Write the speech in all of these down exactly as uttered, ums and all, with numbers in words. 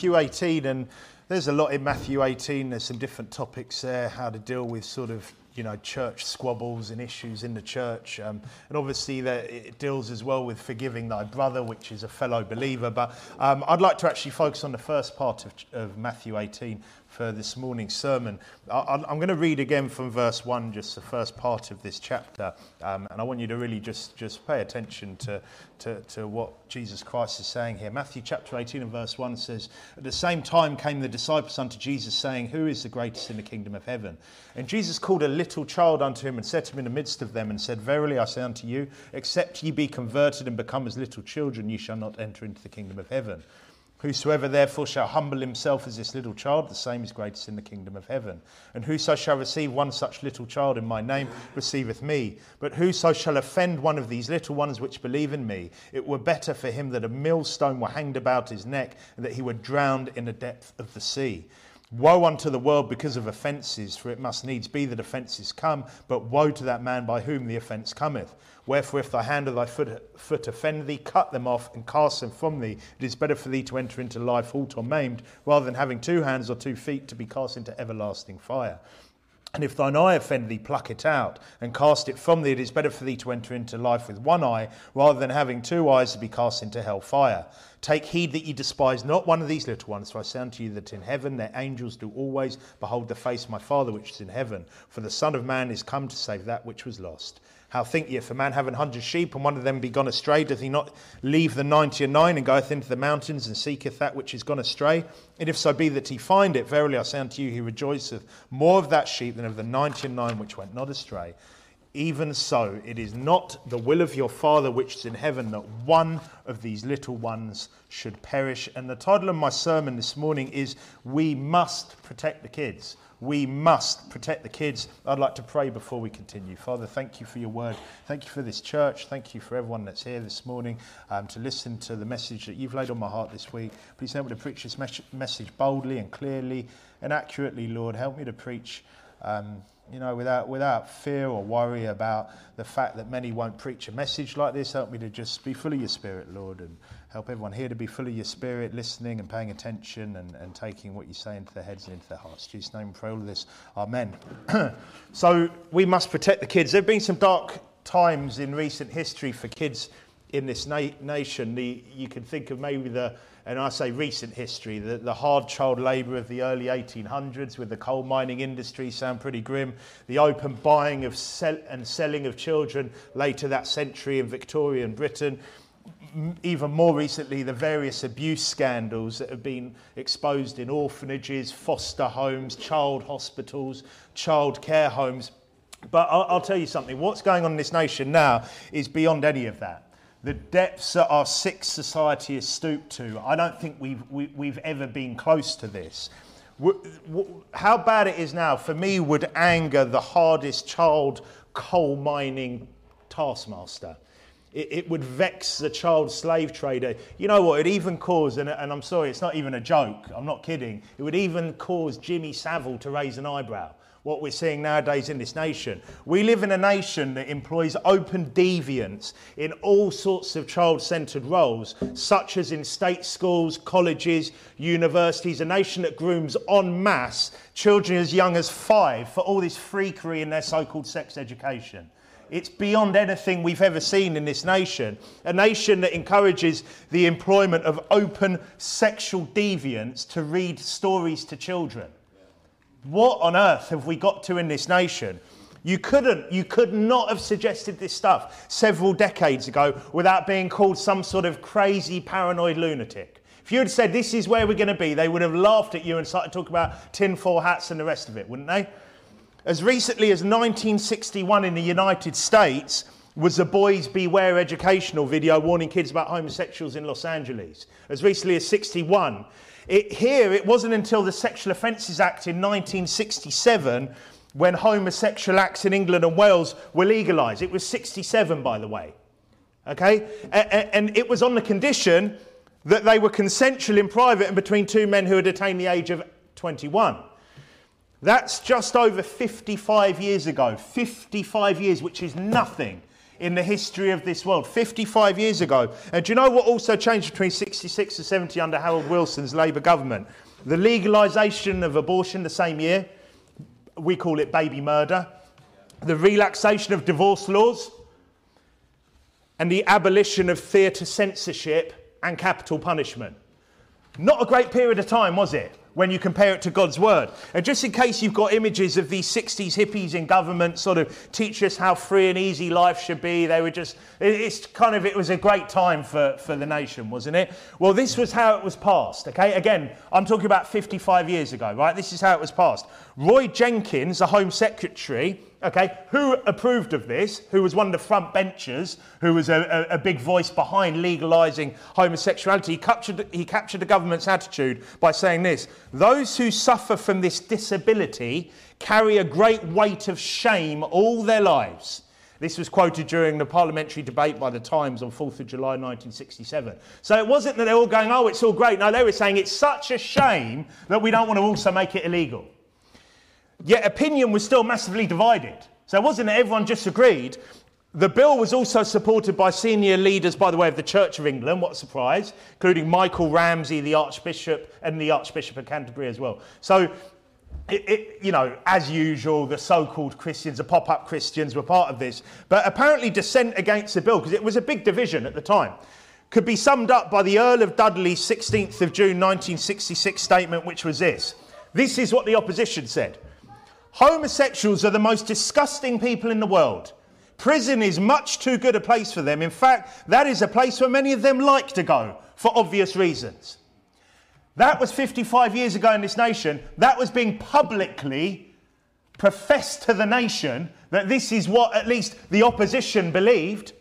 Matthew eighteen, and there's a lot in Matthew eighteen. There's some different topics there, how to deal with sort of, you know, church squabbles and issues in the church. Um, and obviously that it deals as well with forgiving thy brother, which is a fellow believer. But um, I'd like to actually focus on the first part of, of Matthew eighteen for this morning's sermon. I, I'm going to read again from verse one, just the first part of this chapter. Um, and I want you to really just, just pay attention to, to, to what Jesus Christ is saying here. Matthew chapter eighteen and verse one says, "At the same time came the disciples unto Jesus, saying, Who is the greatest in the kingdom of heaven? And Jesus called a little child unto him and set him in the midst of them and said, Verily I say unto you, except ye be converted and become as little children, ye shall not enter into the kingdom of heaven. Whosoever therefore shall humble himself as this little child, the same is greatest in the kingdom of heaven. And whoso shall receive one such little child in my name receiveth me. But whoso shall offend one of these little ones which believe in me, it were better for him that a millstone were hanged about his neck, and that he were drowned in the depth of the sea. Woe unto the world because of offences, for it must needs be that offences come, but woe to that man by whom the offence cometh. Wherefore if thy hand or thy foot, foot offend thee, cut them off and cast them from thee. It is better for thee to enter into life halt or maimed, rather than having two hands or two feet to be cast into everlasting fire. And if thine eye offend thee, pluck it out and cast it from thee. It is better for thee to enter into life with one eye, rather than having two eyes to be cast into hell fire. Take heed that ye despise not one of these little ones, for I say unto you that in heaven their angels do always behold the face of my Father which is in heaven. For the Son of Man is come to save that which was lost. How think ye, if a man have an hundred sheep, and one of them be gone astray, doth he not leave the ninety and nine, and goeth into the mountains, and seeketh that which is gone astray? And if so be that he find it, verily I say unto you, he rejoiceth more of that sheep than of the ninety and nine which went not astray. Even so, it is not the will of your Father which is in heaven that one of these little ones should perish." And the title of my sermon this morning is, We Must Protect the Kids. We must protect the kids. I'd like to pray before we continue. Father, thank you for your word. Thank you for this church. Thank you for everyone that's here this morning um, to listen to the message that you've laid on my heart this week. Please help me to preach this mes- message boldly and clearly and accurately, Lord. Help me to preach um, you know, without without fear or worry about the fact that many won't preach a message like this. Help me to just be full of your Spirit, Lord, and help everyone here to be full of your Spirit, listening and paying attention and, and taking what you say into their heads and into their hearts. In Jesus' name, we pray all of this. Amen. So we must protect the kids. There have been some dark times in recent history for kids in this na- nation. The, you can think of maybe the, and I say recent history, the, the hard child labour of the early eighteen hundreds with the coal mining industry sound pretty grim. The open buying of sell- and selling of children later that century in Victorian Britain. Even more recently, the various abuse scandals that have been exposed in orphanages, foster homes, child hospitals, child care homes. But I'll, I'll tell you something, what's going on in this nation now is beyond any of that. The depths that our sick society has stooped to, I don't think we've we, we've ever been close to this. W- w- how bad it is now, for me, would anger the hardest child coal mining taskmaster. It, it would vex the child slave trader. You know what, it even cause, and, and I'm sorry, it's not even a joke, I'm not kidding, it would even cause Jimmy Savile to raise an eyebrow. What we're seeing nowadays in this nation. We live in a nation that employs open deviance in all sorts of child-centred roles, such as in state schools, colleges, universities, a nation that grooms en masse children as young as five for all this freakery in their so-called sex education. It's beyond anything we've ever seen in this nation. A nation that encourages the employment of open sexual deviants to read stories to children. What on earth have we got to in this nation? You couldn't, you could not have suggested this stuff several decades ago without being called some sort of crazy paranoid lunatic. If you had said this is where we're going to be, they would have laughed at you and started talking about tinfoil hats and the rest of it, wouldn't they? As recently as nineteen sixty-one in the United States was the Boys Beware educational video warning kids about homosexuals in Los Angeles. As recently as sixty-one. It, here, it wasn't until the Sexual Offences Act in nineteen sixty-seven when homosexual acts in England and Wales were legalised. It was sixty-seven, by the way. Okay? And, and it was on the condition that they were consensual in private and between two men who had attained the age of twenty-one. That's just over fifty-five years ago. fifty-five years, which is nothing in the history of this world, fifty-five years ago. And do you know what also changed between sixty-six and seventy under Harold Wilson's Labour government? The legalisation of abortion the same year. We call it baby murder. The relaxation of divorce laws. And the abolition of theatre censorship and capital punishment. Not a great period of time, was it, when you compare it to God's word? And just in case you've got images of these sixties hippies in government sort of teach us how free and easy life should be, they were just, it's kind of, it was a great time for, for the nation, wasn't it? Well, this was how it was passed, okay? Again, I'm talking about fifty-five years ago, right? This is how it was passed. Roy Jenkins, the Home Secretary, okay, who approved of this, who was one of the front benchers, who was a, a, a big voice behind legalising homosexuality, he captured, he captured the government's attitude by saying this: those who suffer from this disability carry a great weight of shame all their lives. This was quoted during the parliamentary debate by the Times on fourth of July nineteen sixty-seven. So it wasn't that they were all going, oh, it's all great. No, they were saying it's such a shame that we don't want to also make it illegal. Yet opinion was still massively divided. So it wasn't that everyone just agreed. The bill was also supported by senior leaders, by the way, of the Church of England, what a surprise, including Michael Ramsey, the Archbishop, and the Archbishop of Canterbury as well. So, it, it, you know, as usual, the so-called Christians, the pop-up Christians were part of this. But apparently dissent against the bill, because it was a big division at the time, could be summed up by the Earl of Dudley's sixteenth of June nineteen sixty-six statement, which was this. This is what the opposition said. Homosexuals are the most disgusting people in the world. Prison is much too good a place for them. In fact, that is a place where many of them like to go, for obvious reasons. That was fifty-five years ago in this nation. That was being publicly professed to the nation, that this is what at least the opposition believed.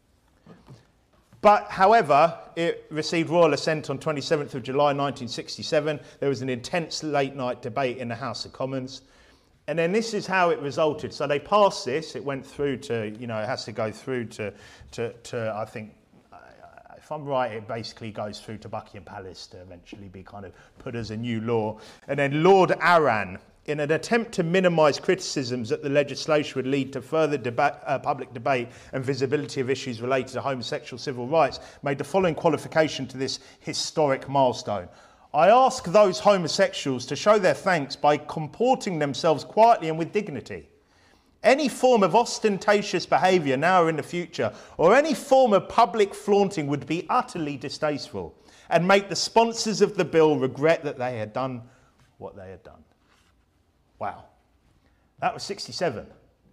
But, however, it received royal assent on twenty-seventh of July nineteen sixty-seven. There was an intense late-night debate in the House of Commons. And then this is how it resulted. So they passed this. It went through to, you know, it has to go through to, to, to I think, uh, if I'm right, it basically goes through to Buckingham Palace to eventually be kind of put as a new law. And then Lord Arran, in an attempt to minimise criticisms that the legislation would lead to further deba- uh, public debate and visibility of issues related to homosexual civil rights, made the following qualification to this historic milestone. I ask those homosexuals to show their thanks by comporting themselves quietly and with dignity. Any form of ostentatious behaviour now or in the future, or any form of public flaunting, would be utterly distasteful and make the sponsors of the bill regret that they had done what they had done. Wow. That was sixty-seven.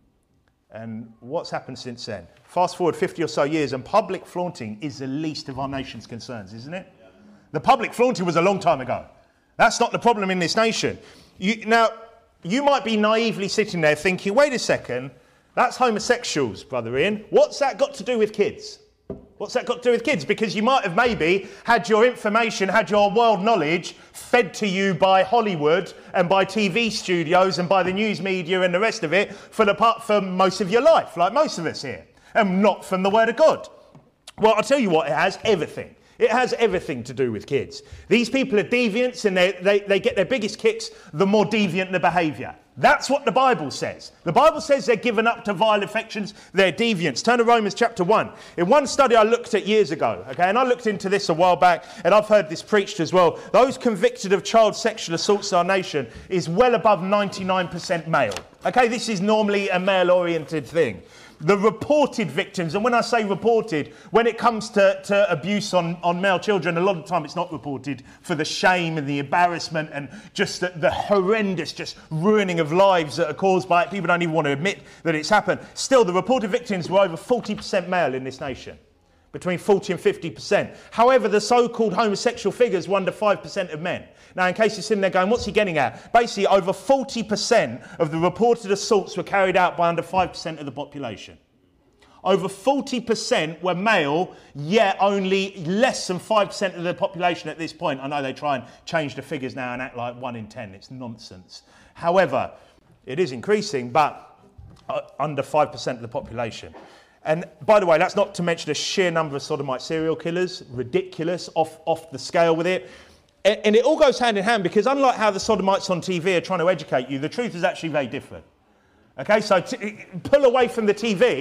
And what's happened since then? Fast forward fifty or so years, and public flaunting is the least of our nation's concerns, isn't it? The public flaunting was a long time ago. That's not the problem in this nation. You, now, you might be naively sitting there thinking, wait a second, that's homosexuals, Brother Ian. What's that got to do with kids? What's that got to do with kids? Because you might have maybe had your information, had your world knowledge fed to you by Hollywood and by T V studios and by the news media and the rest of it for, the part, for most of your life, like most of us here, and not from the Word of God. Well, I'll tell you what, it has everything. It has everything to do with kids. These people are deviants, and they, they, they get their biggest kicks the more deviant the behaviour. That's what the Bible says. The Bible says they're given up to vile affections, they're deviants. Turn to Romans chapter one. In one study I looked at years ago, okay, and I looked into this a while back, and I've heard this preached as well. Those convicted of child sexual assaults in our nation is well above ninety-nine percent male. Okay, this is normally a male-oriented thing. The reported victims, and when I say reported, when it comes to, to abuse on, on male children, a lot of the time it's not reported for the shame and the embarrassment and just the, the horrendous just ruining of lives that are caused by it. People don't even want to admit that it's happened. Still, the reported victims were over forty percent male in this nation, between forty and fifty percent. However, the so-called homosexual figures were under five percent of men. Now, in case you're sitting there going, what's he getting at? Basically, over forty percent of the reported assaults were carried out by under five percent of the population. Over forty percent were male, yet only less than five percent of the population at this point. I know they try and change the figures now and act like one in ten. It's nonsense. However, it is increasing, but uh, under five percent of the population. And by the way, that's not to mention the sheer number of sodomite serial killers. Ridiculous, off, off the scale with it. And it all goes hand in hand, because unlike how the sodomites on T V are trying to educate you, the truth is actually very different. Okay, so t- pull away from the T V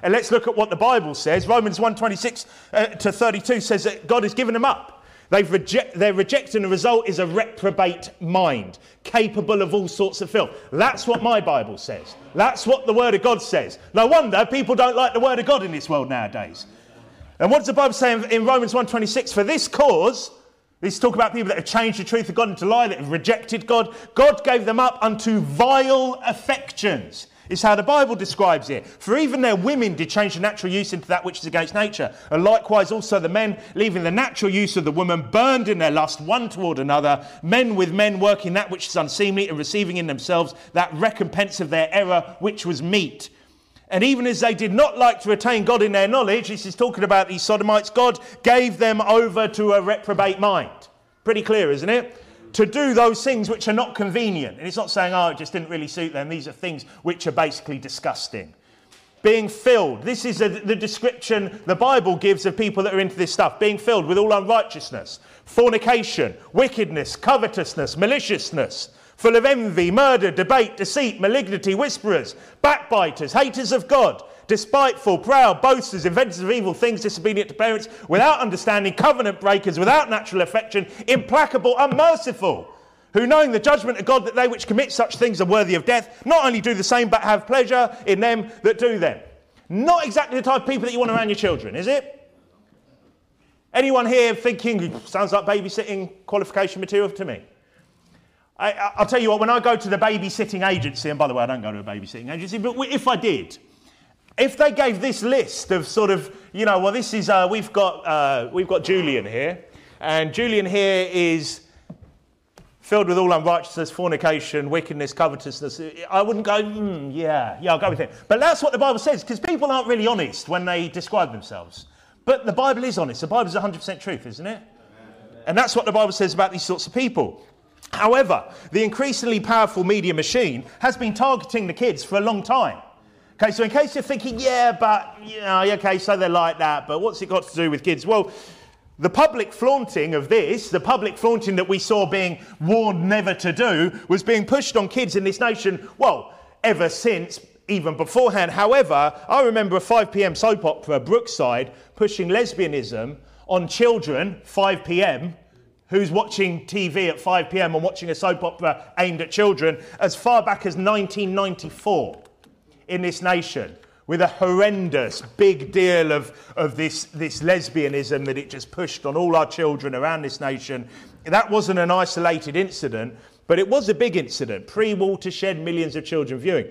And let's look at what the Bible says. Romans one twenty-six uh, to thirty-two says that God has given them up. They've reject, they're rejecting, the result is a reprobate mind, capable of all sorts of filth. That's what my Bible says. That's what the Word of God says. No wonder people don't like the Word of God in this world nowadays. And what does the Bible say in, in Romans one twenty-six? For this cause, this talk about people that have changed the truth of God into a lie, that have rejected God. God gave them up unto vile affections. Is how the Bible describes it. For even their women did change the natural use into that which is against nature. And likewise also the men, leaving the natural use of the woman, burned in their lust one toward another, men with men working that which is unseemly, and receiving in themselves that recompense of their error which was meet. And even as they did not like to retain God in their knowledge, this is talking about these sodomites, God gave them over to a reprobate mind. Pretty clear, isn't it? To do those things which are not convenient. And it's not saying, oh, it just didn't really suit them. These are things which are basically disgusting. Being filled. This is a, the description the Bible gives of people that are into this stuff. Being filled with all unrighteousness, fornication, wickedness, covetousness, maliciousness, full of envy, murder, debate, deceit, malignity, whisperers, backbiters, haters of God, despiteful, proud, boasters, inventors of evil things, disobedient to parents, without understanding, covenant breakers, without natural affection, implacable, unmerciful, who knowing the judgment of God that they which commit such things are worthy of death, not only do the same but have pleasure in them that do them. Not exactly the type of people that you want around your children, is it? Anyone here thinking, sounds like babysitting qualification material to me? I, I'll tell you what, when I go to the babysitting agency, and by the way, I don't go to a babysitting agency, but if I did, if they gave this list of sort of, you know, well, this is, uh, we've got uh, we've got Julian here, and Julian here is filled with all unrighteousness, fornication, wickedness, covetousness. I wouldn't go, mm, yeah, yeah, I'll go with him. But that's what the Bible says, because people aren't really honest when they describe themselves. But the Bible is honest. The Bible is one hundred percent truth, isn't it? And that's what the Bible says about these sorts of people. However, the increasingly powerful media machine has been targeting the kids for a long time. Okay, so in case you're thinking, yeah, but, you know, okay, so they're like that, but what's it got to do with kids? Well, the public flaunting of this, the public flaunting that we saw being warned never to do, was being pushed on kids in this nation, well, ever since, even beforehand. However, I remember a five p.m. soap opera, Brookside, pushing lesbianism on children, five p.m., who's watching T V at five p.m. and watching a soap opera aimed at children as far back as nineteen ninety-four in this nation, with a horrendous big deal of, of this, this lesbianism that it just pushed on all our children around this nation. That wasn't an isolated incident, but it was a big incident. Pre-Watershed, millions of children viewing.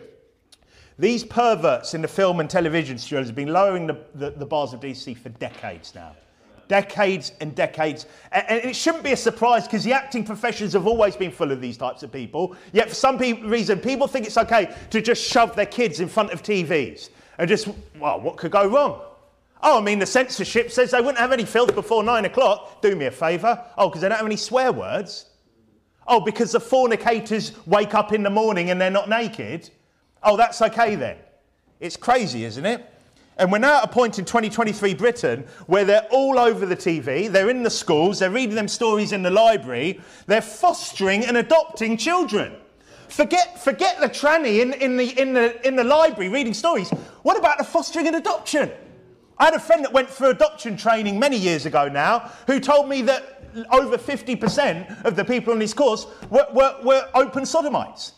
These perverts in the film and television studios have been lowering the, the, the bars of decency for decades now. Decades and decades. And it shouldn't be a surprise because the acting professions have always been full of these types of people. Yet for some pe- reason, people think it's okay to just shove their kids in front of T Vs. And just, well, what could go wrong? Oh, I mean, the censorship says they wouldn't have any filth before nine o'clock. Do me a favour. Oh, because they don't have any swear words. Oh, because the fornicators wake up in the morning and they're not naked. Oh, that's okay then. It's crazy, isn't it? And we're now at a point in twenty twenty-three Britain where they're all over the T V, they're in the schools, they're reading them stories in the library, they're fostering and adopting children. Forget forget the tranny in, in, the, in, the, in the library reading stories. What about the fostering and adoption? I had a friend that went through adoption training many years ago now who told me that over fifty percent of the people on this course were, were, were open sodomites.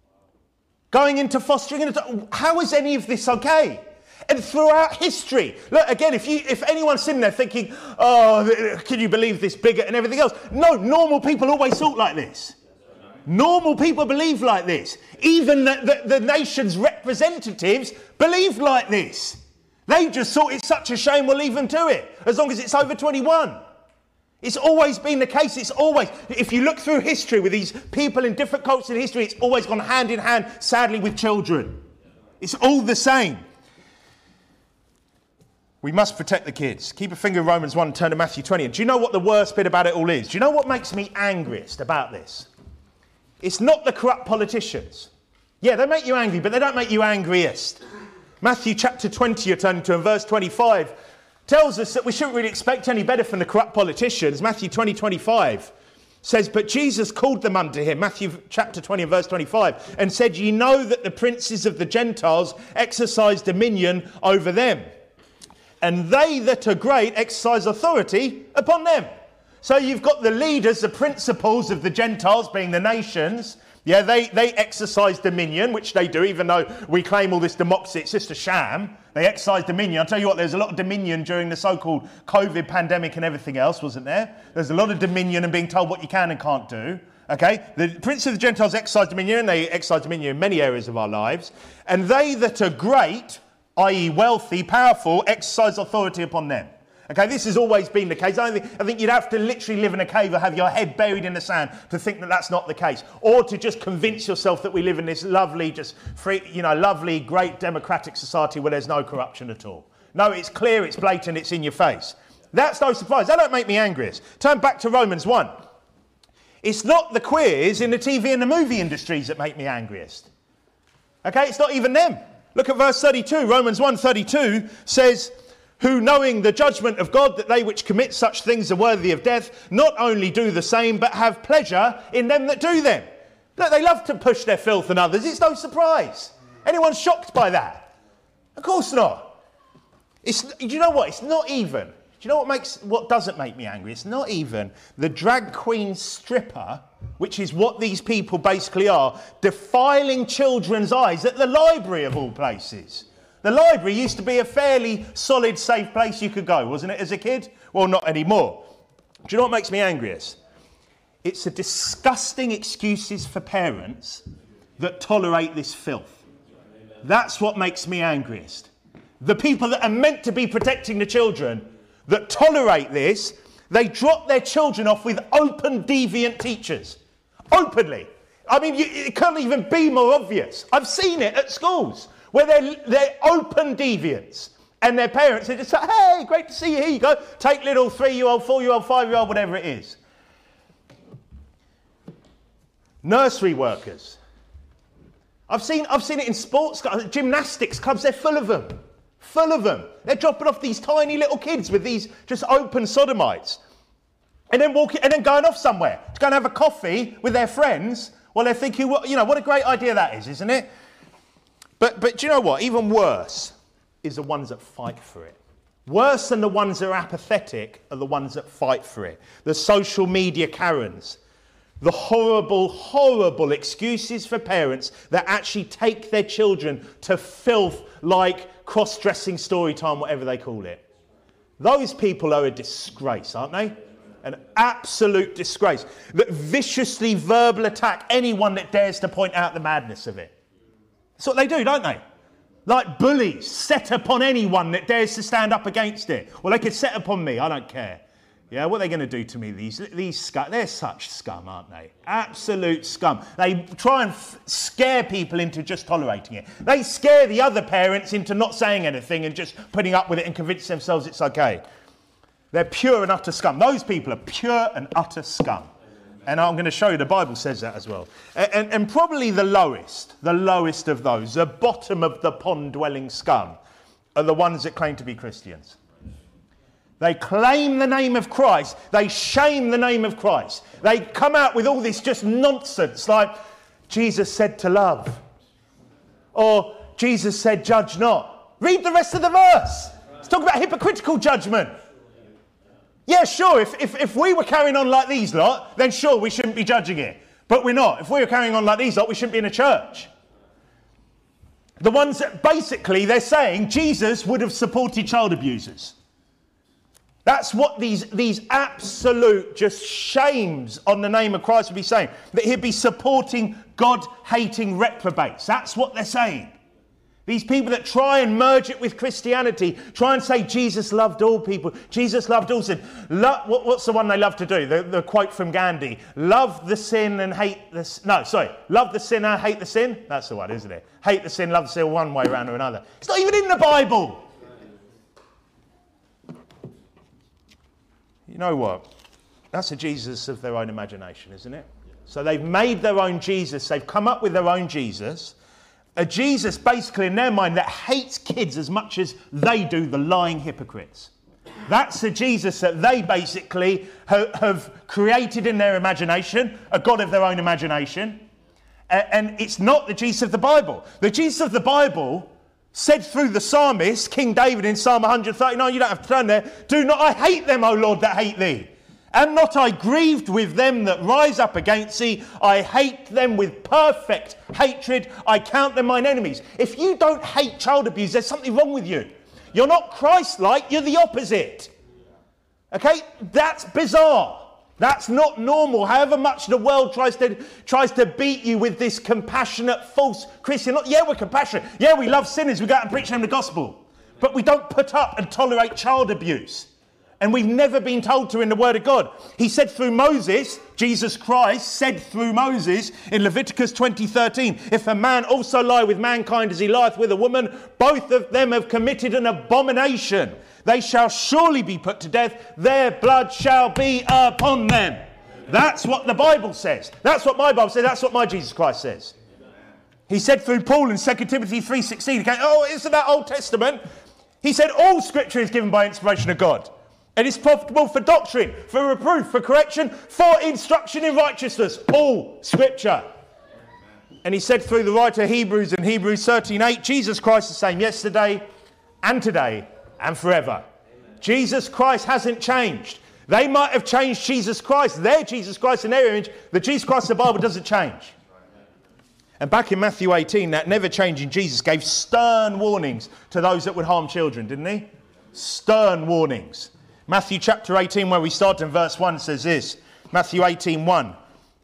Going into fostering and adoption. How is any of this okay? And throughout history, look, again, if you, if anyone's sitting there thinking, oh, can you believe this bigot and everything else? No, normal people always thought like this. Normal people believe like this. Even the, the, the nation's representatives believed like this. They just thought it's such a shame we'll leave them to it, as long as it's over twenty-one. It's always been the case. It's always, if you look through history with these people in different cultures in history, it's always gone hand in hand, sadly, with children. It's all the same. We must protect the kids. Keep a finger in Romans one and turn to Matthew twenty. And do you know what the worst bit about it all is? Do you know what makes me angriest about this? It's not the corrupt politicians. Yeah, they make you angry, but they don't make you angriest. Matthew chapter twenty, you're turning to, and verse twenty-five, tells us that we shouldn't really expect any better from the corrupt politicians. Matthew twenty, twenty-five. says, but Jesus called them unto him, Matthew chapter twenty and verse twenty-five, and said, ye know that the princes of the Gentiles exercise dominion over them, and they that are great exercise authority upon them. So you've got the leaders, the principals of the Gentiles, being the nations. Yeah, they, they exercise dominion, which they do, even though we claim all this democracy, it's just a sham. They exercise dominion. I'll tell you what, there's a lot of dominion during the so-called COVID pandemic and everything else, wasn't there? There's a lot of dominion and being told what you can and can't do. Okay? The prince of the Gentiles exercise dominion, and they exercise dominion in many areas of our lives. And they that are great, that is wealthy, powerful, exercise authority upon them. Okay, this has always been the case. I, don't think, I think you'd have to literally live in a cave or have your head buried in the sand to think that that's not the case. Or to just convince yourself that we live in this lovely, just free, you know, lovely, great democratic society where there's no corruption at all. No, it's clear, it's blatant, it's in your face. That's no surprise. That don't make me angriest. Turn back to Romans one. It's not the queers in the T V and the movie industries that make me angriest. Okay, it's not even them. Look at verse thirty-two. Romans one thirty-two says, who knowing the judgment of God, that they which commit such things are worthy of death, not only do the same, but have pleasure in them that do them. Look, they love to push their filth on others. It's no surprise. Anyone shocked by that? Of course not. It's, do you know what? It's not even. Do you know what makes, what doesn't make me angry? It's not even the drag queen stripper, which is what these people basically are, defiling children's eyes at the library of all places. The library used to be a fairly solid, safe place you could go, wasn't it, as a kid? Well, not anymore. Do you know what makes me angriest? It's the disgusting excuses for parents that tolerate this filth. That's what makes me angriest. The people that are meant to be protecting the children that tolerate this, they drop their children off with open, deviant teachers. Openly. I mean, you, it can't even be more obvious. I've seen it at schools, where they're, they're open deviants. And their parents are just like, hey, great to see you, here you go. Take little three-year-old, four-year-old, five-year-old, whatever it is. Nursery workers. I've seen, I've seen it in sports, gymnastics clubs, they're full of them. Full of them. They're dropping off these tiny little kids with these just open sodomites. And then walking, and then going off somewhere to go and have a coffee with their friends while they're thinking, well, you know, what a great idea that is, isn't it? But, but do you know what? Even worse is the ones that fight for it. Worse than the ones that are apathetic are the ones that fight for it. The social media Karens. The horrible, horrible excuses for parents that actually take their children to filth like cross-dressing story time, whatever they call it. Those people are a disgrace, aren't they? An absolute disgrace. That viciously verbal attack anyone that dares to point out the madness of it. That's what they do, don't they? Like bullies, set upon anyone that dares to stand up against it. Well, they could set upon me, I don't care. Yeah, what are they going to do to me? These, these scum, they're such scum, aren't they? Absolute scum. They try and f- scare people into just tolerating it. They scare the other parents into not saying anything and just putting up with it and convince themselves it's okay. They're pure and utter scum. Those people are pure and utter scum. And I'm going to show you, the Bible says that as well. And, and, and probably the lowest, the lowest of those, the bottom of the pond-dwelling scum, are the ones that claim to be Christians. They claim the name of Christ. They shame the name of Christ. They come out with all this just nonsense, like Jesus said to love. Or Jesus said, judge not. Read the rest of the verse. It's talking about hypocritical judgment. Yeah, sure, if, if, if we were carrying on like these lot, then sure, we shouldn't be judging it. But we're not. If we were carrying on like these lot, we shouldn't be in a church. The ones that basically they're saying Jesus would have supported child abusers. That's what these, these absolute just shames on the name of Christ would be saying. That he'd be supporting God-hating reprobates. That's what they're saying. These people that try and merge it with Christianity, try and say Jesus loved all people. Jesus loved all sin. Lo- what, what's the one they love to do? The, the quote from Gandhi. Love the sin and hate the... No, sorry. Love the sinner, hate the sin. That's the one, isn't it? Hate the sin, love the sin one way around or another. It's not even in the Bible. You know what? That's a Jesus of their own imagination, isn't it? So they've made their own Jesus. They've come up with their own Jesus. A Jesus, basically, in their mind, that hates kids as much as they do the lying hypocrites. That's the Jesus that they basically ha- have created in their imagination, a God of their own imagination. A- and it's not the Jesus of the Bible. The Jesus of the Bible said through the psalmist, King David in Psalm one thirty-nine, you don't have to turn there, do not I hate them, O Lord, that hate thee. Am not I grieved with them that rise up against thee? I hate them with perfect hatred. I count them mine enemies. If you don't hate child abuse, there's something wrong with you. You're not Christ-like, you're the opposite. Okay? That's bizarre. That's not normal. However much the world tries to tries to beat you with this compassionate, false Christian. Yeah, we're compassionate. Yeah, we love sinners. We go out and preach them the gospel. But we don't put up and tolerate child abuse. And we've never been told to in the Word of God. He said through Moses, Jesus Christ said through Moses in Leviticus twenty thirteen, if a man also lie with mankind as he lieth with a woman, both of them have committed an abomination. They shall surely be put to death. Their blood shall be upon them. That's what the Bible says. That's what my Bible says. That's what my Jesus Christ says. He said through Paul in Second Timothy three sixteen, he goes, oh, isn't that Old Testament? He said all scripture is given by inspiration of God. And it's profitable for doctrine, for reproof, for correction, for instruction in righteousness. All scripture. And he said through the writer of Hebrews in Hebrews thirteen eight, Jesus Christ the same yesterday and today and forever. Amen. Jesus Christ hasn't changed. They might have changed Jesus Christ, their Jesus Christ in their image. The Jesus Christ of the Bible doesn't change. And back in Matthew eighteen, that never-changing Jesus gave stern warnings to those that would harm children, didn't he? Stern warnings. Matthew chapter eighteen, where we start in verse one, says this. Matthew eighteen one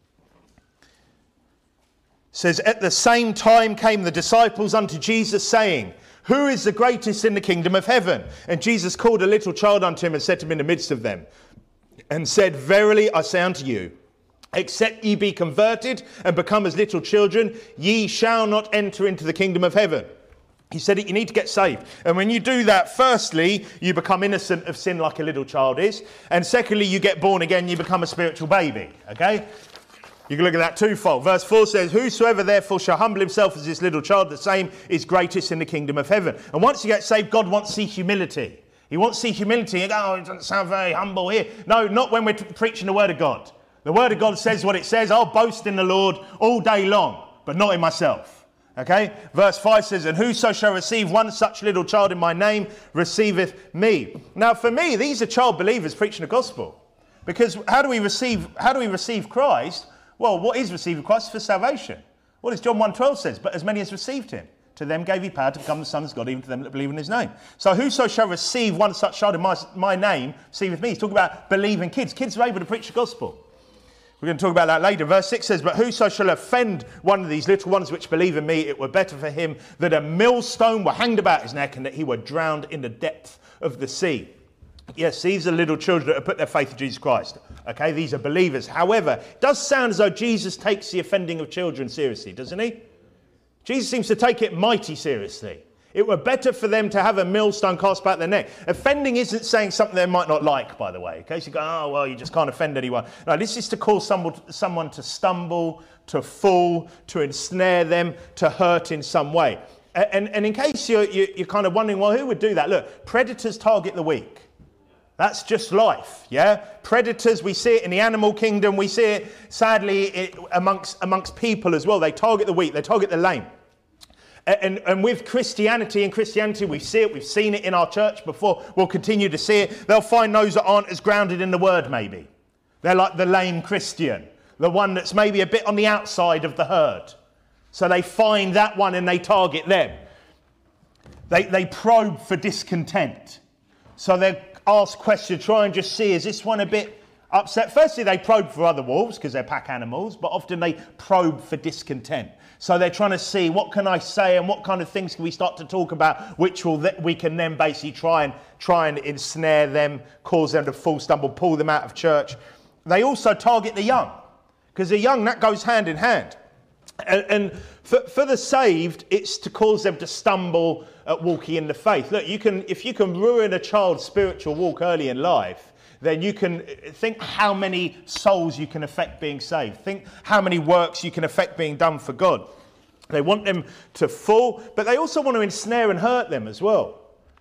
says, at the same time came the disciples unto Jesus, saying, who is the greatest in the kingdom of heaven? And Jesus called a little child unto him and set him in the midst of them, and said, verily I say unto you, except ye be converted and become as little children, ye shall not enter into the kingdom of heaven. He said that you need to get saved. And when you do that, firstly, you become innocent of sin like a little child is. And secondly, you get born again, you become a spiritual baby. Okay? You can look at that twofold. Verse four says, whosoever therefore shall humble himself as this little child, the same is greatest in the kingdom of heaven. And once you get saved, God wants to see humility. He wants to see humility. You go, oh, it doesn't sound very humble here. No, not when we're t- preaching the word of God. The word of God says what it says. I'll boast in the Lord all day long, but not in myself. Okay, verse five says, and whoso shall receive one such little child in my name receiveth me. Now for me, these are child believers preaching the gospel. Because how do we receive, how do we receive Christ? Well, what is receiving Christ? For salvation. What does John one twelve says? But as many as received him, to them gave he power to become the sons of God, even to them that believe in his name. So whoso shall receive one such child in my, my name, receiveth me. He's talking about believing kids. Kids are able to preach the gospel. We're going to talk about that later. Verse six says, but whoso shall offend one of these little ones which believe in me, it were better for him that a millstone were hanged about his neck and that he were drowned in the depth of the sea. Yes, these are little children that have put their faith in Jesus Christ. Okay, these are believers. However, it does sound as though Jesus takes the offending of children seriously, doesn't he? Jesus seems to take it mighty seriously. It were better for them to have a millstone cast about their neck. Offending isn't saying something they might not like, by the way. In case you go, oh, well, you just can't offend anyone. No, this is to cause someone, someone to stumble, to fall, to ensnare them, to hurt in some way. And, and in case you're, you're kind of wondering, well, who would do that? Look, predators target the weak. That's just life, yeah? Predators, we see it in the animal kingdom. We see it, sadly, it, amongst, amongst people as well. They target the weak. They target the lame. And, and with Christianity, in Christianity, we see it. We've seen it in our church before. We'll continue to see it. They'll find those that aren't as grounded in the word, maybe. They're like the lame Christian, the one that's maybe a bit on the outside of the herd. So they find that one and they target them. They, they probe for discontent. So they ask questions, try and just see, is this one a bit upset? Firstly, they probe for other wolves because they're pack animals, but often they probe for discontent. So they're trying to see, what can I say and what kind of things can we start to talk about, which will th- we can then basically try and try and ensnare them, cause them to fall, stumble, pull them out of church. They also target the young, because the young, that goes hand in hand. And, and for, for the saved, it's to cause them to stumble at walking in the faith. Look, you can if you can ruin a child's spiritual walk early in life, then you can think how many souls you can affect being saved. Think how many works you can affect being done for God. They want them to fall, but they also want to ensnare and hurt them as well.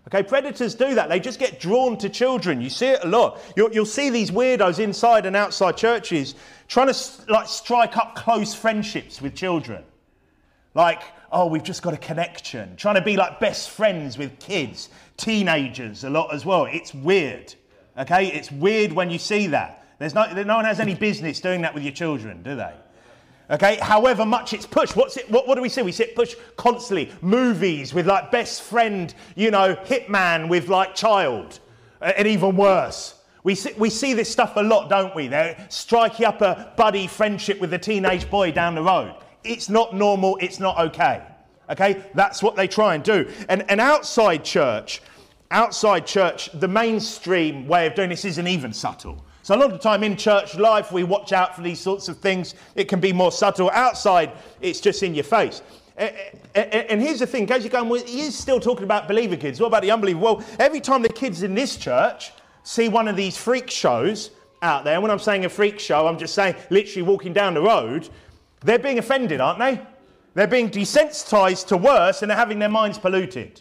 Okay, predators do that. They just get drawn to children. You see it a lot. You'll, you'll see these weirdos inside and outside churches trying to like strike up close friendships with children. Like, oh, we've just got a connection. Trying to be like best friends with kids, teenagers a lot as well. It's weird. Okay, it's weird when you see that. There's no, no one has any business doing that with your children, do they? Okay, however much it's pushed, what's it? What, what do we see? We see it pushed constantly. Movies with like best friend, you know, hitman with like child, uh, and even worse. We see, we see this stuff a lot, don't we? They're striking up a buddy friendship with a teenage boy down the road. It's not normal. It's not okay. Okay, that's what they try and do. And, and outside church, outside church, the mainstream way of doing this isn't even subtle. So a lot of the time in church life, we watch out for these sorts of things. It can be more subtle. Outside, it's just in your face. And here's the thing, in case you're going, well, he is still talking about believer kids. What about the unbeliever? Well, every time the kids in this church see one of these freak shows out there, and when I'm saying a freak show, I'm just saying literally walking down the road, they're being offended, aren't they? They're being desensitized to worse and they're having their minds polluted.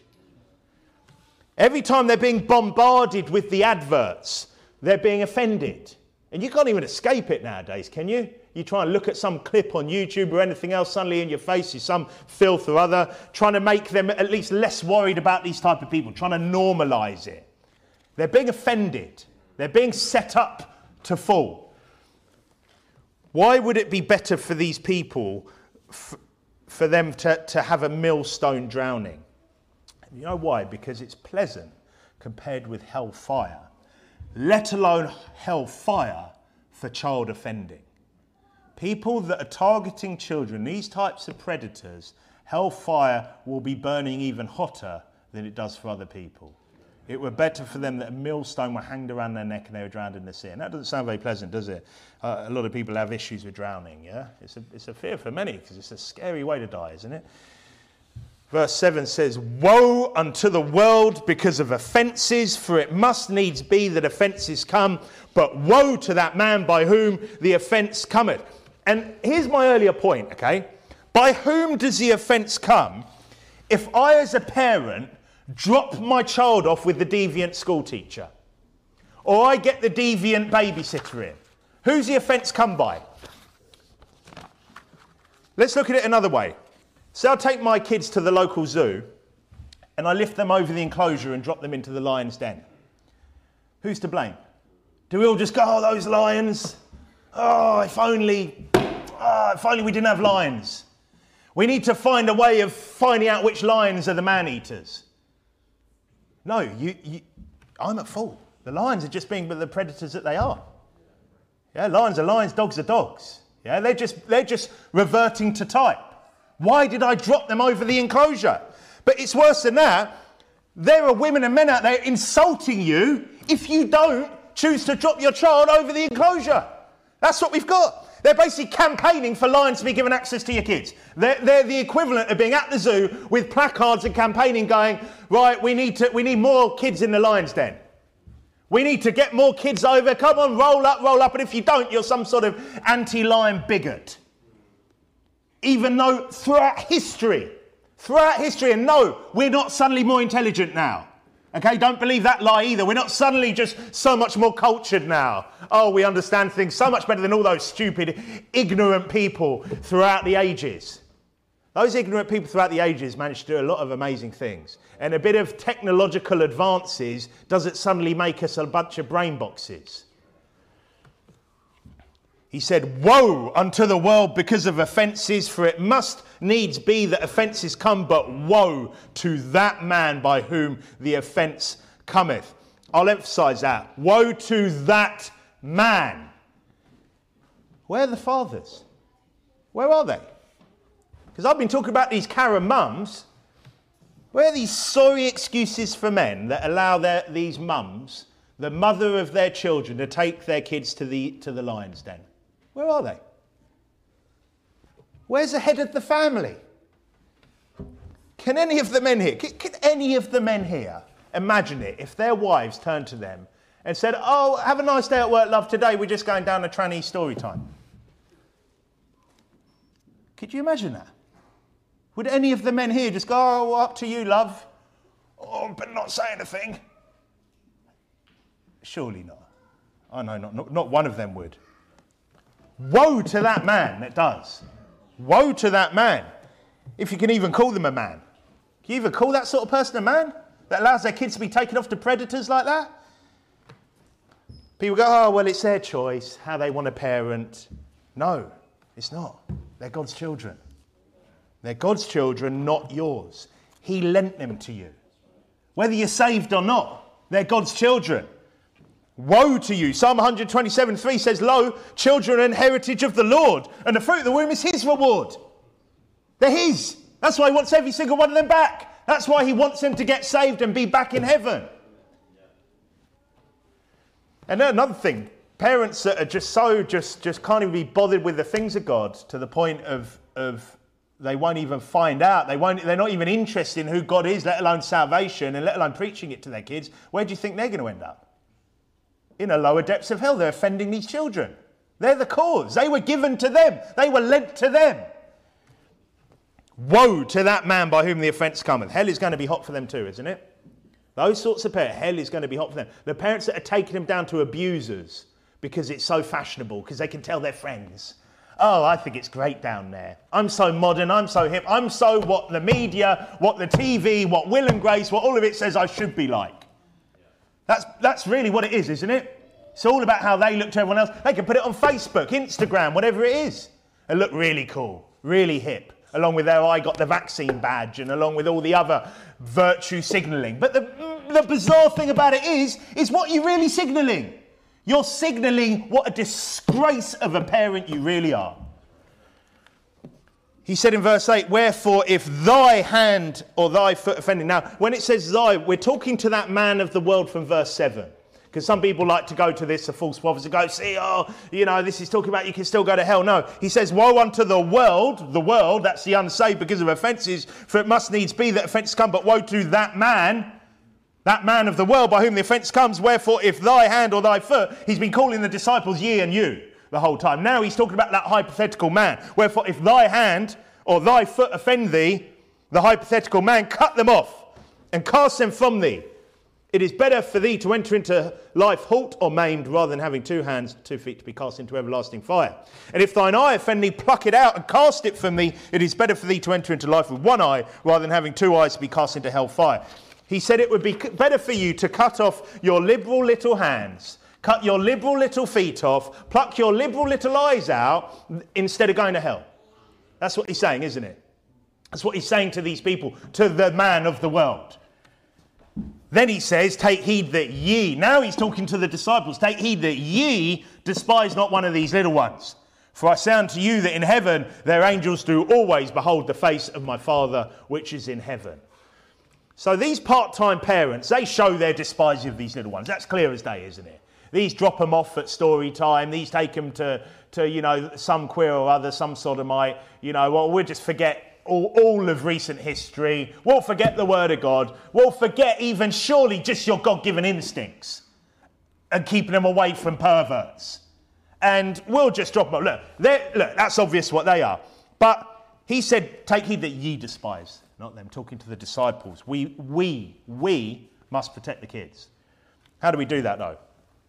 Every time they're being bombarded with the adverts, they're being offended. And you can't even escape it nowadays, can you? You try and look at some clip on YouTube or anything else, suddenly in your face is some filth or other, trying to make them at least less worried about these type of people, trying to normalise it. They're being offended. They're being set up to fall. Why would it be better for these people, f- for them to, to have a millstone drowning? You know why? Because it's pleasant compared with hellfire. Let alone hellfire for child offending. People that are targeting children, these types of predators, hellfire will be burning even hotter than it does for other people. It were better for them that a millstone were hanged around their neck and they were drowned in the sea. And that doesn't sound very pleasant, does it? Uh, a lot of people have issues with drowning, yeah? It's a, it's a fear for many because it's a scary way to die, isn't it? Verse seven says, woe unto the world because of offences, for it must needs be that offences come, but woe to that man by whom the offence cometh. And here's my earlier point, okay? By whom does the offence come if I, as a parent, drop my child off with the deviant school teacher? Or I get the deviant babysitter in? Who's the offence come by? Let's look at it another way. So I'll take my kids to the local zoo and I lift them over the enclosure and drop them into the lion's den. Who's to blame? Do we all just go, oh, those lions? Oh, if only, oh, if only we didn't have lions. We need to find a way of finding out which lions are the man-eaters. No, you, you, I'm at fault. The lions are just being the predators that they are. Yeah, lions are lions, dogs are dogs. Yeah, they're just, they're just reverting to type. Why did I drop them over the enclosure? But it's worse than that. There are women and men out there insulting you if you don't choose to drop your child over the enclosure. That's what we've got. They're basically campaigning for lions to be given access to your kids. They're, they're the equivalent of being at the zoo with placards and campaigning going, right, we need to, we need more kids in the lion's den. We need to get more kids over. Come on, roll up, roll up. And if you don't, you're some sort of anti-lion bigot. Even though throughout history, throughout history, and no, we're not suddenly more intelligent now. Okay, don't believe that lie either. We're not suddenly just so much more cultured now. Oh, we understand things so much better than all those stupid, ignorant people throughout the ages. Those ignorant people throughout the ages managed to do a lot of amazing things. And a bit of technological advances doesn't suddenly make us a bunch of brain boxes. He said, woe unto the world because of offences, for it must needs be that offences come, but woe to that man by whom the offence cometh. I'll emphasise that. Woe to that man. Where are the fathers? Where are they? Because I've been talking about these Karen mums. Where are these sorry excuses for men that allow their, these mums, the mother of their children, to take their kids to the, to the lion's den? Where are they? Where's the head of the family? Can any of the men here, can, can any of the men here imagine it if their wives turned to them and said, oh, have a nice day at work, love, today we're just going down to tranny story time? Could you imagine that? Would any of the men here just go, oh, up to you, love? Oh, oh, but not say anything. Surely not. I know not, not, not one of them would. Woe to that man that does. Woe to that man. If you can even call them a man. Can you even call that sort of person a man? That allows their kids to be taken off to predators like that? People go, oh, well, it's their choice, how they want to parent. No, it's not. They're God's children. They're God's children, not yours. He lent them to you. Whether you're saved or not, they're God's children. Woe to you. Psalm one twenty-seven three says, lo, children are an heritage of the Lord, and the fruit of the womb is his reward. They're his. That's why he wants every single one of them back. That's why he wants them to get saved and be back in heaven. And then another thing, parents that are just so, just, just can't even be bothered with the things of God to the point of, of they won't even find out. They won't, they're not even interested in who God is, let alone salvation, and let alone preaching it to their kids. Where do you think they're going to end up? In the lower depths of hell. They're offending these children. They're the cause. They were given to them. They were lent to them. Woe to that man by whom the offence cometh. Hell is going to be hot for them too, isn't it? Those sorts of parents, hell is going to be hot for them. The parents that are taking them down to abusers because it's so fashionable, because they can tell their friends, oh, I think it's great down there. I'm so modern, I'm so hip, I'm so what the media, what the T V, what Will and Grace, what all of it says I should be like. That's, that's really what it is, isn't it? It's all about how they look to everyone else. They can put it on Facebook, Instagram, whatever it is, and look really cool, really hip, along with their I got the vaccine badge and along with all the other virtue signalling. But the, the bizarre thing about it is, is what you're really signalling. You're signalling what a disgrace of a parent you really are. He said in verse eight, wherefore if thy hand or thy foot offending. Now, when it says thy, we're talking to that man of the world from verse seven. Because some people like to go to this, a false prophet, go, see, oh, you know, this is talking about you can still go to hell. No, he says, woe unto the world, the world, that's the unsaved because of offences, for it must needs be that offences come, but woe to that man, that man of the world by whom the offence comes. Wherefore, if thy hand or thy foot, he's been calling the disciples ye and you the whole time. Now he's talking about that hypothetical man. Wherefore, if thy hand or thy foot offend thee, the hypothetical man, cut them off and cast them from thee. It is better for thee to enter into life halt or maimed rather than having two hands, two feet to be cast into everlasting fire. And if thine eye offend thee, pluck it out and cast it from thee. It is better for thee to enter into life with one eye rather than having two eyes to be cast into hell fire. He said it would be better for you to cut off your liberal little hands, cut your liberal little feet off, pluck your liberal little eyes out instead of going to hell. That's what he's saying, isn't it? That's what he's saying to these people, to the man of the world. Then he says, take heed that ye, now he's talking to the disciples, take heed that ye despise not one of these little ones. For I say unto you that in heaven their angels do always behold the face of my Father which is in heaven. So these part-time parents, they show their despising of these little ones. That's clear as day, isn't it? These drop them off at story time. These take them to, to you know, some queer or other, some sodomite. You know, well, we'll just forget all, all of recent history. We'll forget the word of God. We'll forget even surely just your God-given instincts and keeping them away from perverts. And we'll just drop them off. Look, look, that's obvious what they are. But he said, take heed that ye despise. Not them, talking to the disciples. We, we, we must protect the kids. How do we do that, though?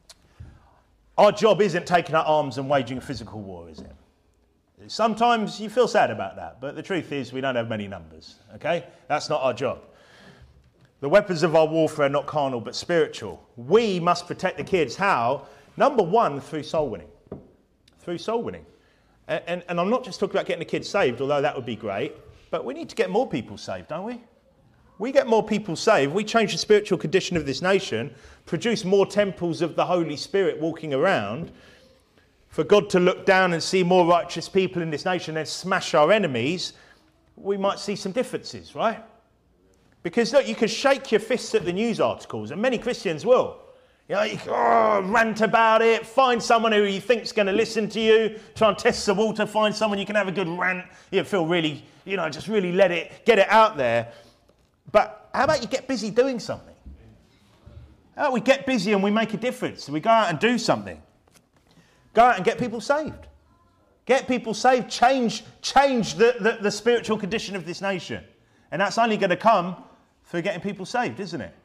Our job isn't taking up arms and waging a physical war, is it? Sometimes you feel sad about that, but the truth is we don't have many numbers, okay? That's not our job. The weapons of our warfare are not carnal, but spiritual. We must protect the kids. How? Number one, through soul winning. Through soul winning. And, and, and I'm not just talking about getting the kids saved, although that would be great. But we need to get more people saved, don't we? We get more people saved, we change the spiritual condition of this nation, produce more temples of the Holy Spirit walking around, for God to look down and see more righteous people in this nation and smash our enemies, we might see some differences, right? Because look, you can shake your fists at the news articles, and many Christians will. You know, you can, oh, rant about it, find someone who you think's going to listen to you, try and test the water, find someone you can have a good rant, you feel really, you know, just really let it, get it out there. But how about you get busy doing something? How about we get busy and we make a difference? We go out and do something. Go out and get people saved. Get people saved, change, change the, the, the spiritual condition of this nation. And that's only going to come for getting people saved, isn't it?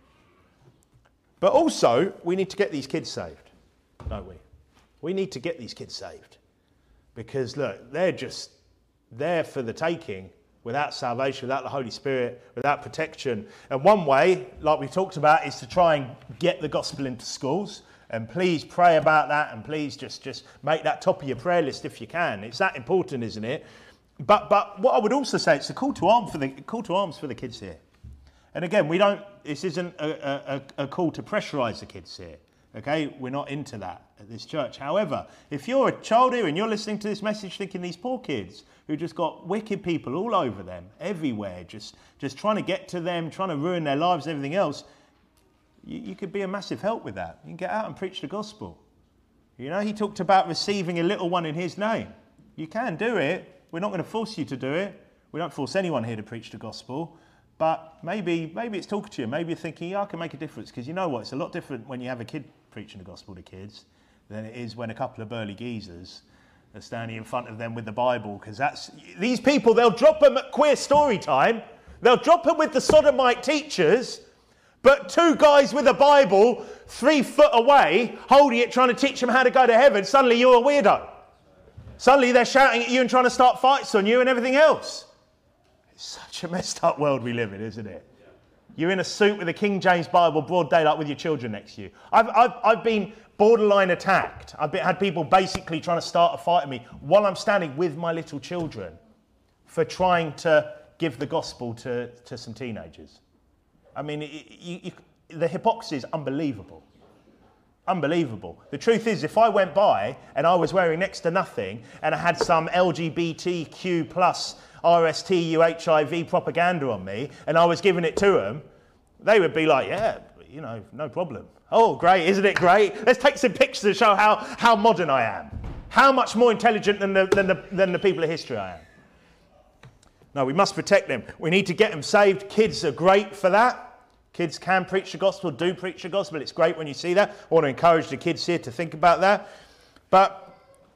But also, we need to get these kids saved, don't we? We need to get these kids saved. Because, look, they're just there for the taking without salvation, without the Holy Spirit, without protection. And one way, like we talked about, is to try and get the gospel into schools. And please pray about that, and please just, just make that top of your prayer list if you can. It's that important, isn't it? But but what I would also say, it's a call to arms for the call to arms for the kids here. And again, we don't. This isn't a, a, a call to pressurise the kids here. Okay, we're not into that at this church. However, if you're a child here and you're listening to this message thinking these poor kids who just got wicked people all over them, everywhere, just, just trying to get to them, trying to ruin their lives and everything else, you, you could be a massive help with that. You can get out and preach the gospel. You know, he talked about receiving a little one in his name. You can do it. We're not going to force you to do it. We don't force anyone here to preach the gospel. But maybe maybe it's talking to you. Maybe you're thinking, yeah, I can make a difference. Because you know what? It's a lot different when you have a kid preaching the gospel to kids than it is when a couple of burly geezers are standing in front of them with the Bible. Because that's these people, they'll drop them at queer story time. They'll drop them with the sodomite teachers. But two guys with a Bible three foot away, holding it, trying to teach them how to go to heaven, suddenly you're a weirdo. Suddenly they're shouting at you and trying to start fights on you and everything else. It's such a messed up world we live in, isn't it? You're in a suit with a King James Bible, broad daylight, with your children next to you. I've, I've, I've been borderline attacked. I've been, had people basically trying to start a fight at me while I'm standing with my little children for trying to give the gospel to, to some teenagers. I mean, it, you, you, the hypocrisy is unbelievable. Unbelievable. The truth is, if I went by and I was wearing next to nothing and I had some L G B T Q plus R S T U H I V propaganda on me and I was giving it to them, they would be like, yeah, you know, no problem. Oh, great, isn't it great? Let's take some pictures to show how, how modern I am. How much more intelligent than the, than, the, than the people of history I am. No, we must protect them. We need to get them saved. Kids are great for that. Kids can preach the gospel, do preach the gospel. It's great when you see that. I want to encourage the kids here to think about that. But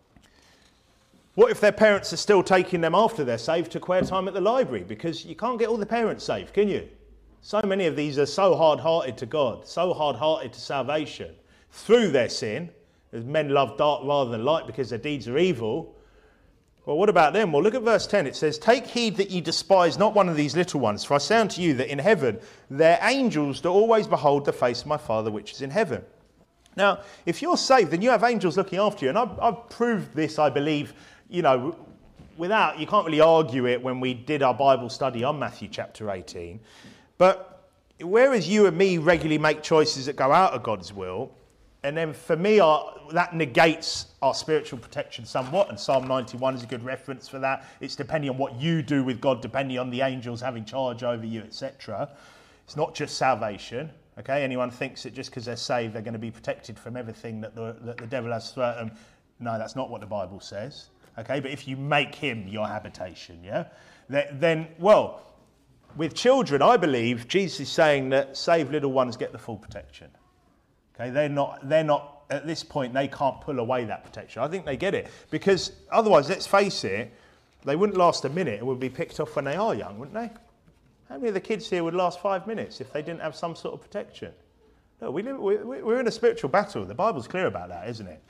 what if their parents are still taking them after they're saved to prayer time at the library? Because you can't get all the parents saved, can you? So many of these are so hard-hearted to God, so hard-hearted to salvation through their sin, as men love dark rather than light because their deeds are evil. Well, what about them? Well, look at verse ten. It says, take heed that ye despise not one of these little ones, for I say unto you that in heaven their angels do always behold the face of my Father which is in heaven. Now, if you're saved, then you have angels looking after you. And I've, I've proved this, I believe, you know, without, you can't really argue it when we did our Bible study on Matthew chapter eighteen. But whereas you and me regularly make choices that go out of God's will, and then for me, our, that negates our spiritual protection somewhat. And Psalm ninety-one is a good reference for that. It's depending on what you do with God, depending on the angels having charge over you, et cetera. It's not just salvation. Okay, anyone thinks that just because they're saved, they're going to be protected from everything that the, that the devil has thrown at them. No, that's not what the Bible says. Okay, but if you make him your habitation, yeah, then, well, with children, I believe Jesus is saying that saved little ones get the full protection. Okay, they're not, they're not, at this point, they can't pull away that protection. I think they get it. Because otherwise, let's face it, they wouldn't last a minute and would be picked off when they are young, wouldn't they? How many of the kids here would last five minutes if they didn't have some sort of protection? No, we live, we're in a spiritual battle. The Bible's clear about that, isn't it?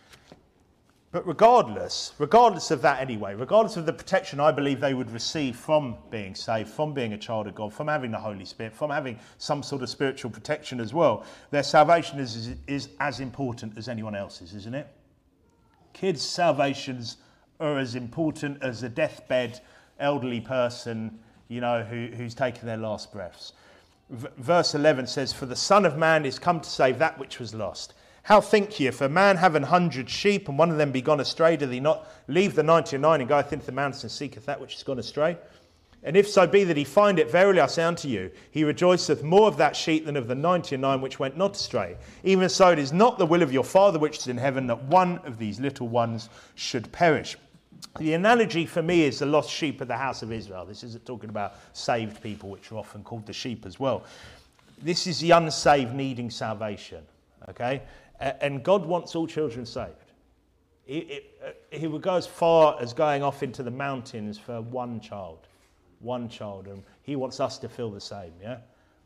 But regardless, regardless of that anyway, regardless of the protection I believe they would receive from being saved, from being a child of God, from having the Holy Spirit, from having some sort of spiritual protection as well, their salvation is, is, is as important as anyone else's, isn't it? Kids' salvations are as important as a deathbed elderly person, you know, who, who's taken their last breaths. V- verse eleven says, for the Son of Man is come to save that which was lost. How think ye, if a man have an hundred sheep, and one of them be gone astray, doth he not leave the ninety-nine and goeth into the mountains and seeketh that which is gone astray? And if so be that he find it, verily I say unto you, he rejoiceth more of that sheep than of the ninety-nine which went not astray. Even so it is not the will of your Father which is in heaven that one of these little ones should perish. The analogy for me is the lost sheep of the house of Israel. This isn't talking about saved people, which are often called the sheep as well. This is the unsaved needing salvation, okay? And God wants all children saved. He, he would go as far as going off into the mountains for one child. One child. And he wants us to feel the same, yeah?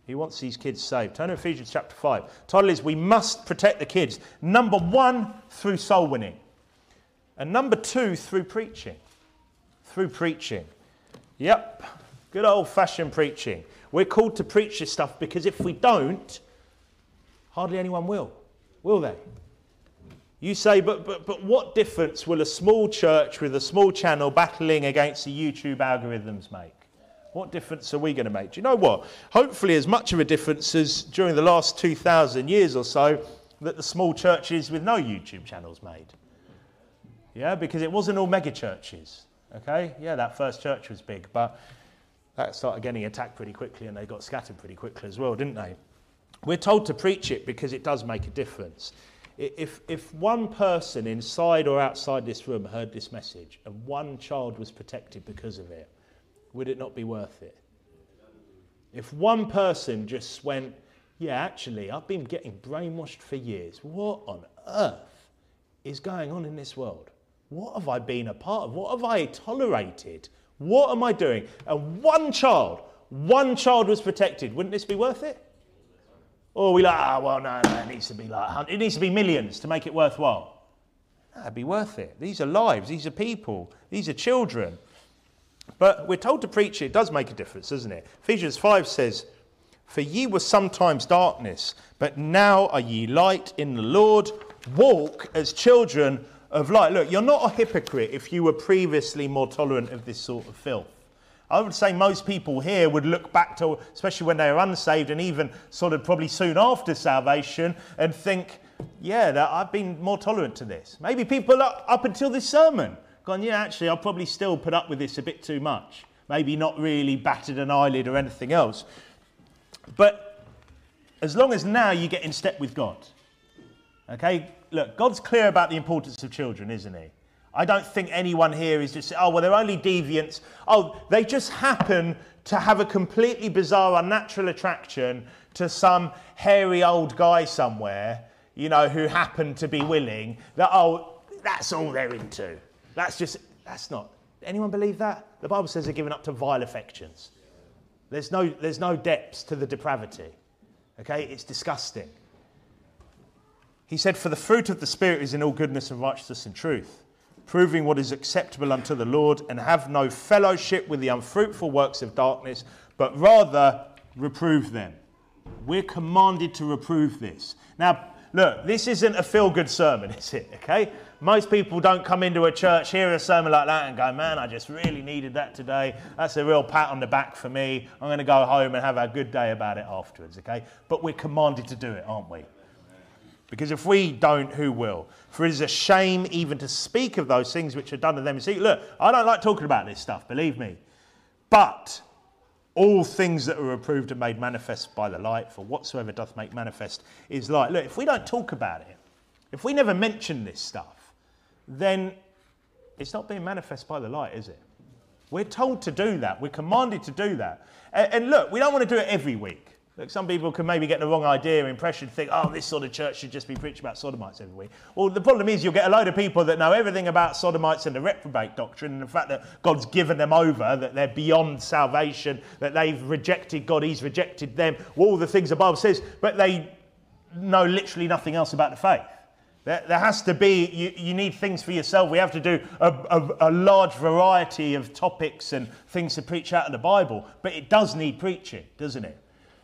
He wants these kids saved. Turn to Ephesians chapter five. Title is, we must protect the kids. Number one, through soul winning. And number two, through preaching. Through preaching. Yep, good old-fashioned preaching. We're called to preach this stuff because if we don't, hardly anyone will. Will they? You say, but, but, but what difference will a small church with a small channel battling against the YouTube algorithms make? What difference are we going to make? Do you know what? Hopefully as much of a difference as during the last two thousand years or so that the small churches with no YouTube channels made. Yeah, because it wasn't all mega churches. Okay? Yeah, that first church was big, but that started getting attacked pretty quickly and they got scattered pretty quickly as well, didn't they? We're told to preach it because it does make a difference. If, if one person inside or outside this room heard this message and one child was protected because of it, would it not be worth it? If one person just went, yeah, actually, I've been getting brainwashed for years. What on earth is going on in this world? What have I been a part of? What have I tolerated? What am I doing? And one child, one child was protected. Wouldn't this be worth it? Or are we like, ah, oh, well, no, no, it needs to be like, it needs to be millions to make it worthwhile. That'd be worth it. These are lives. These are people. These are children. But we're told to preach it. It does make a difference, doesn't it? Ephesians five says, for ye were sometimes darkness, but now are ye light in the Lord. Walk as children of light. Look, you're not a hypocrite if you were previously more tolerant of this sort of filth. I would say most people here would look back to, especially when they were unsaved and even sort of probably soon after salvation, and think, yeah, that I've been more tolerant to this. Maybe people up until this sermon gone, yeah, actually, I'll probably still put up with this a bit too much. Maybe not really batted an eyelid or anything else. But as long as now you get in step with God. Okay, look, God's clear about the importance of children, isn't he? I don't think anyone here is just, oh, well, they're only deviants. Oh, they just happen to have a completely bizarre, unnatural attraction to some hairy old guy somewhere, you know, who happened to be willing. That, oh, that's all they're into. That's just, that's not. Anyone believe that? The Bible says they're given up to vile affections. There's no, there's no depths to the depravity. Okay, it's disgusting. He said, for the fruit of the Spirit is in all goodness and righteousness and truth, proving what is acceptable unto the Lord, and have no fellowship with the unfruitful works of darkness, but rather reprove them. We're commanded to reprove this. Now, look, this isn't a feel-good sermon, is it? Okay? Most people don't come into a church, hear a sermon like that and go, man, I just really needed that today. That's a real pat on the back for me. I'm going to go home and have a good day about it afterwards, okay? But we're commanded to do it, aren't we? Because if we don't, who will? For it is a shame even to speak of those things which are done to them. See, look, I don't like talking about this stuff, believe me. But all things that are approved are made manifest by the light, for whatsoever doth make manifest is light. Look, if we don't talk about it, if we never mention this stuff, then it's not being manifest by the light, is it? We're told to do that. We're commanded to do that. And, and look, we don't want to do it every week. Look, some people can maybe get the wrong idea, impression, think, oh, this sort of church should just be preaching about sodomites every week. Well, the problem is you'll get a load of people that know everything about sodomites and the reprobate doctrine and the fact that God's given them over, that they're beyond salvation, that they've rejected God, he's rejected them, all the things the Bible says, but they know literally nothing else about the faith. There, there has to be, you, you need things for yourself. We have to do a, a, a large variety of topics and things to preach out of the Bible, but it does need preaching, doesn't it?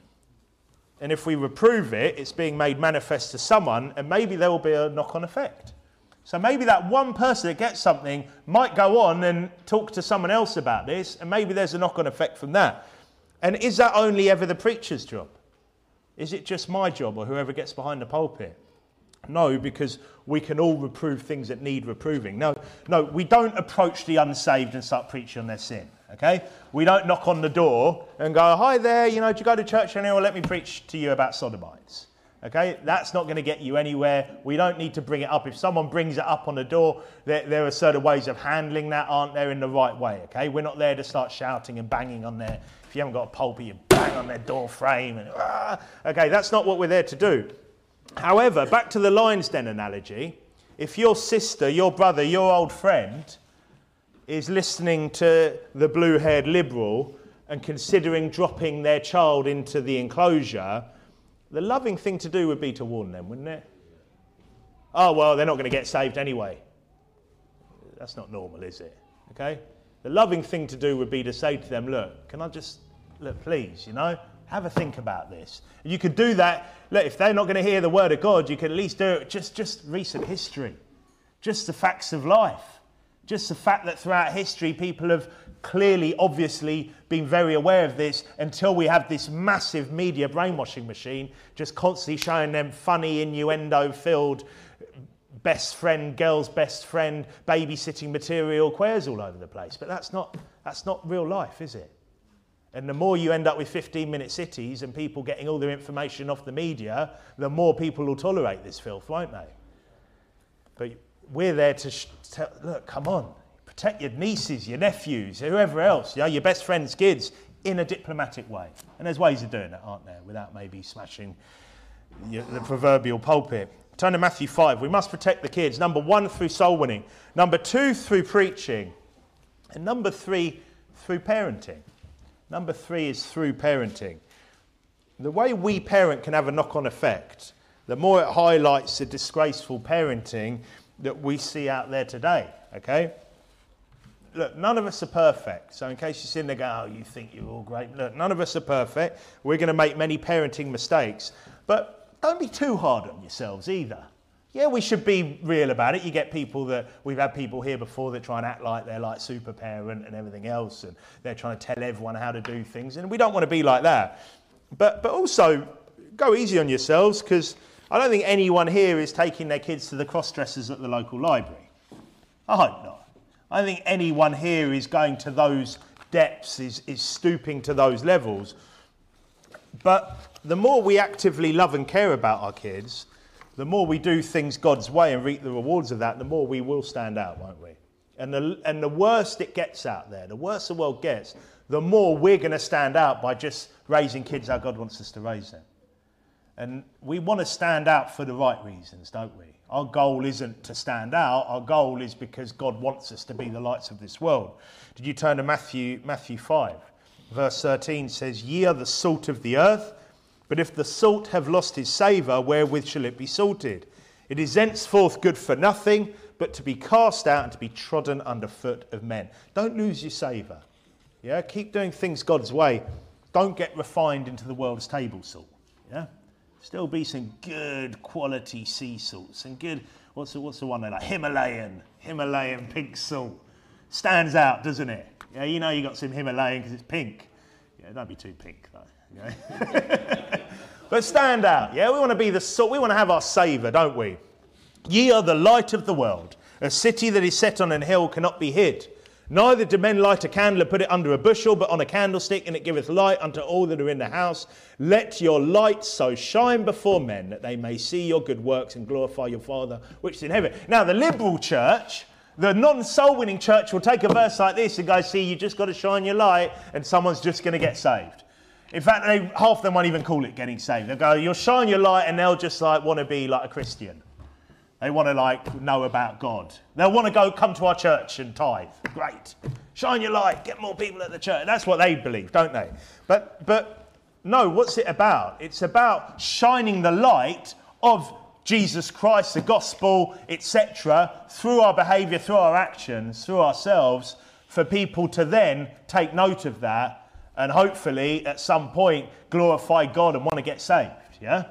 And if we reprove it, it's being made manifest to someone, and maybe there will be a knock-on effect. So maybe that one person that gets something might go on and talk to someone else about this, and maybe there's a knock-on effect from that. And is that only ever the preacher's job? Is it just my job or whoever gets behind the pulpit? No, because we can all reprove things that need reproving. No, no, we don't approach the unsaved and start preaching on their sin. Okay? We don't knock on the door and go, hi there, you know, do you go to church anymore? Let me preach to you about sodomites. Okay? That's not going to get you anywhere. We don't need to bring it up. If someone brings it up on the door, there, there are certain ways of handling that, aren't there, in the right way. Okay? We're not there to start shouting and banging on their, if you haven't got a pulpit, you bang on their door frame. And, ah. Okay, that's not what we're there to do. However, back to the lion's den analogy, if your sister, your brother, your old friend is listening to the blue-haired liberal and considering dropping their child into the enclosure, the loving thing to do would be to warn them, wouldn't it? Oh, well, they're not going to get saved anyway. That's not normal, is it? Okay? The loving thing to do would be to say to them, look, can I just, look, please, you know, have a think about this. You could do that. Look, if they're not going to hear the word of God, you could at least do it just, just recent history, just the facts of life, just the fact that throughout history, people have clearly, obviously been very aware of this until we have this massive media brainwashing machine just constantly showing them funny, innuendo-filled best friend, girl's best friend, babysitting material, queers all over the place. But that's not, that's not real life, is it? And the more you end up with fifteen-minute cities and people getting all their information off the media, the more people will tolerate this filth, won't they? But we're there to sh- tell, look, come on, protect your nieces, your nephews, whoever else, you know, your best friend's kids, in a diplomatic way. And there's ways of doing that, aren't there, without maybe smashing your, the proverbial pulpit. Turn to Matthew five. We must protect the kids. Number one, through soul winning. Number two, through preaching. And number three, through parenting. Number three is through parenting. The way we parent can have a knock-on effect. The more it highlights the disgraceful parenting that we see out there today. Okay? Look, none of us are perfect. So in case you're sitting there going, oh, you think you're all great. Look, none of us are perfect. We're going to make many parenting mistakes. But don't be too hard on yourselves either. Yeah, we should be real about it. You get people that, we've had people here before that try and act like they're like super parent and everything else, and they're trying to tell everyone how to do things, and we don't want to be like that. But but also, go easy on yourselves, because I don't think anyone here is taking their kids to the cross-dressers at the local library. I hope not. I don't think anyone here is going to those depths, is, is stooping to those levels. But the more we actively love and care about our kids, the more we do things God's way and reap the rewards of that, the more we will stand out, won't we? And the, and the worse it gets out there, the worse the world gets, the more we're going to stand out by just raising kids how God wants us to raise them. And we want to stand out for the right reasons, don't we? Our goal isn't to stand out. Our goal is because God wants us to be the lights of this world. Did you turn to Matthew, Matthew five? Verse thirteen says, ye are the salt of the earth, but if the salt have lost his savour, wherewith shall it be salted? It is henceforth good for nothing, but to be cast out and to be trodden under foot of men. Don't lose your savour. Yeah, keep doing things God's way. Don't get refined into the world's table salt. Yeah, still be some good quality sea salt. Some good, what's the, what's the one they like? Himalayan, Himalayan pink salt. Stands out, doesn't it? Yeah, you know you got some Himalayan because it's pink. Yeah, don't be too pink though. Yeah. But stand out. Yeah, we want to be the salt. We want to have our savour, don't we? Ye are the light of the world. A city that is set on an hill cannot be hid. Neither do men light a candle and put it under a bushel, but on a candlestick, and it giveth light unto all that are in the house. Let your light so shine before men that they may see your good works and glorify your Father which is in heaven. Now, the liberal church, the non-soul winning church, will take a verse like this and go, see, you just got to shine your light and someone's just going to get saved. In fact, they, half of them won't even call it getting saved. They'll go, you'll shine your light, and they'll just like want to be like a Christian. They want to like know about God. They'll want to go come to our church and tithe. Great. Shine your light, get more people at the church. That's what they believe, don't they? But but no, what's it about? It's about shining the light of Jesus Christ, the gospel, et cetera, through our behaviour, through our actions, through ourselves, for people to then take note of that and hopefully at some point glorify God and want to get saved, yeah?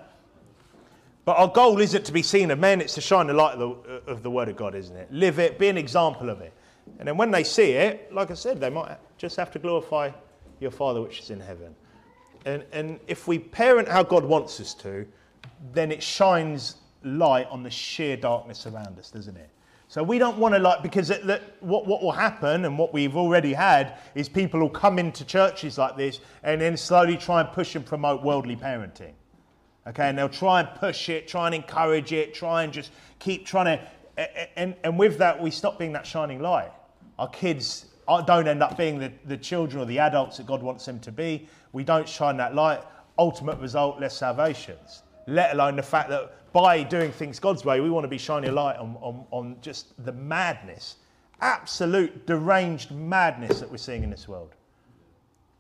But our goal isn't to be seen of men, it's to shine the light of the, of the Word of God, isn't it? Live it, be an example of it. And then when they see it, like I said, they might just have to glorify your Father which is in heaven. And, and if we parent how God wants us to, then it shines light on the sheer darkness around us, doesn't it? So we don't want to like, because it, that, what, what will happen and what we've already had is people will come into churches like this and then slowly try and push and promote worldly parenting. Okay, and they'll try and push it, try and encourage it, try and just keep trying to, and, and with that we stop being that shining light. Our kids don't end up being the, the children or the adults that God wants them to be. We don't shine that light. Ultimate result, less salvations. Let alone the fact that by doing things God's way, we want to be shining a light on, on, on just the madness, absolute deranged madness that we're seeing in this world.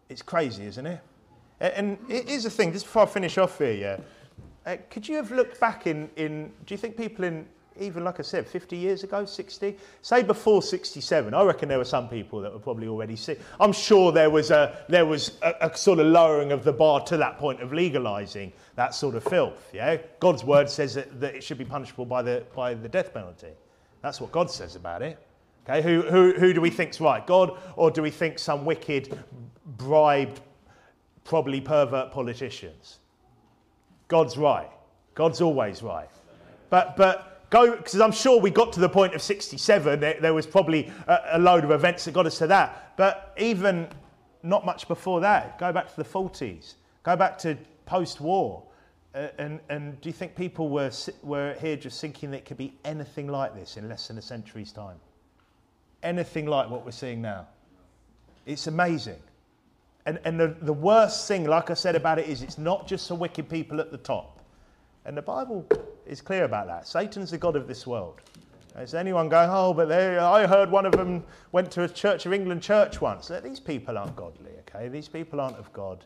It's crazy, isn't it? And here's the thing, just before I finish off here, yeah, uh, could you have looked back in, in, do you think people in, even like I said, fifty years ago, sixty, say before sixty-seven, I reckon there were some people that were probably already sick. I'm sure there was a there was a, a sort of lowering of the bar to that point of legalising that sort of filth. Yeah, God's word says that, that it should be punishable by the by the death penalty. That's what God says about it. Okay, who who who do we think's right, God, or do we think some wicked, bribed, probably pervert politicians? God's right. God's always right. But but go, because I'm sure we got to the point of sixty-seven. There, there was probably a, a load of events that got us to that. But even not much before that, go back to the forties. Go back to post-war. Uh, and and do you think people were were here just thinking that it could be anything like this in less than a century's time? Anything like what we're seeing now? It's amazing. And and the, the worst thing, like I said about it, is it's not just the wicked people at the top. And the Bible is clear about that. Satan's the god of this world. Is anyone going, oh, but they, I heard one of them went to a Church of England church once. These people aren't godly, okay? These people aren't of God.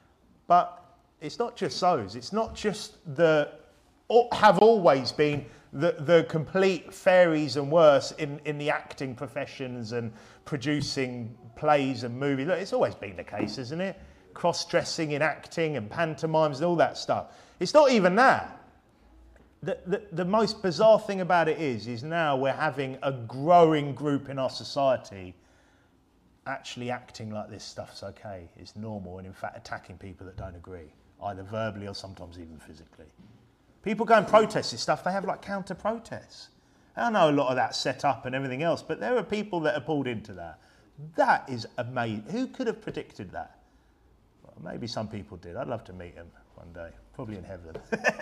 But it's not just those. It's not just the, have always been the, the complete fairies and worse in, in the acting professions and producing plays and movies. Look, it's always been the case, isn't it? Cross-dressing in acting and pantomimes and all that stuff. It's not even that. The, the, the most bizarre thing about it is, is now we're having a growing group in our society actually acting like this stuff's okay, it's normal, and in fact attacking people that don't agree, either verbally or sometimes even physically. People go and protest this stuff, they have like counter-protests. I know a lot of that's set up and everything else, but there are people that are pulled into that. That is amazing. Who could have predicted that? Well, maybe some people did. I'd love to meet them one day, probably in heaven.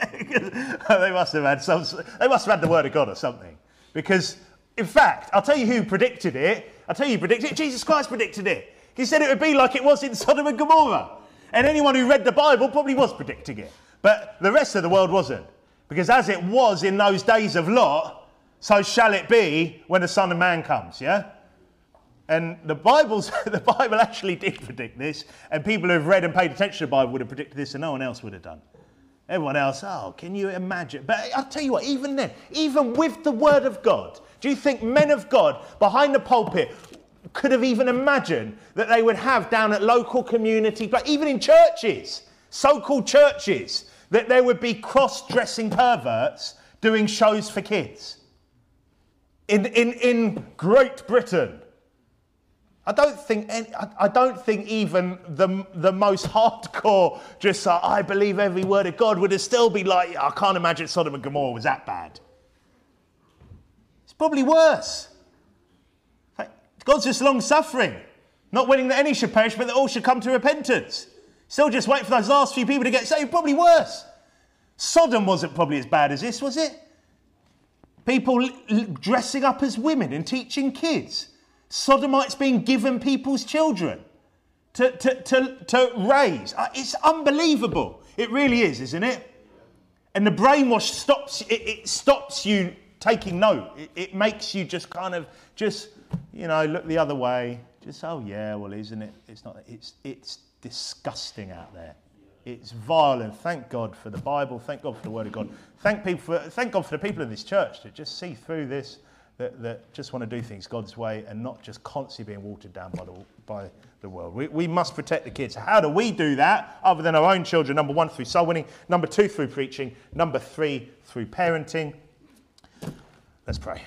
they must have had some. They must have had the word of God or something. Because, in fact, I'll tell you who predicted it. I'll tell you who predicted it. Jesus Christ predicted it. He said it would be like it was in Sodom and Gomorrah. And anyone who read the Bible probably was predicting it. But the rest of the world wasn't. Because as it was in those days of Lot, so shall it be when the Son of Man comes, yeah? And the Bible's, the Bible actually did predict this, and people who have read and paid attention to the Bible would have predicted this, and no one else would have done. Everyone else, oh, can you imagine? But I'll tell you what, even then, even with the Word of God, do you think men of God behind the pulpit could have even imagined that they would have down at local community, but even in churches, so-called churches, that there would be cross-dressing perverts doing shows for kids? In, in, in Great Britain, I don't think any, I don't think even the the most hardcore, just like, I believe every word of God, would have still be like, I can't imagine Sodom and Gomorrah was that bad. It's probably worse. God's just long-suffering, not willing that any should perish, but that all should come to repentance. Still just wait for those last few people to get saved. Probably worse. Sodom wasn't probably as bad as this, was it? People l- dressing up as women and teaching kids. Sodomites being given people's children to, to, to, to raise. It's unbelievable. It really is, isn't it? And the brainwash stops, it, it stops you taking note. It, it makes you just kind of, just, you know, look the other way. Just, oh yeah, well, isn't it? It's not, it's, it's disgusting out there. It's violent. Thank God for the Bible. Thank God for the Word of God. Thank people for, thank God for the people in this church that just see through this. That, that just want to do things God's way and not just constantly being watered down by the, by the world. We, we must protect the kids. How do we do that other than our own children? Number one, through soul winning. Number two, through preaching. Number three, through parenting. Let's pray.